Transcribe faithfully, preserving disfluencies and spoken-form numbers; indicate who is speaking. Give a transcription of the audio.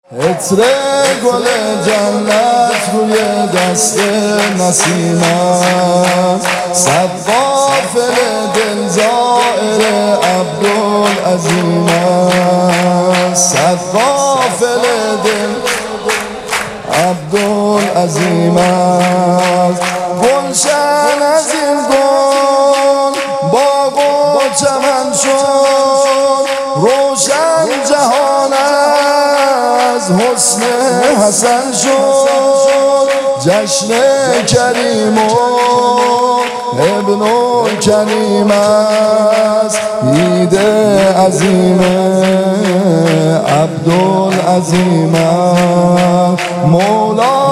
Speaker 1: عطر گل جنت روی دست نسیمم، صد غافل دل زائر عبدالعظیمم، صد غافل دل عبدالعظیمم. گلشن از این گل باغ و چمن شد، روشن جهان از حسن حسن شد. جشن کریم و ابن کریم است، عید عظیم عبدالعظیم مولا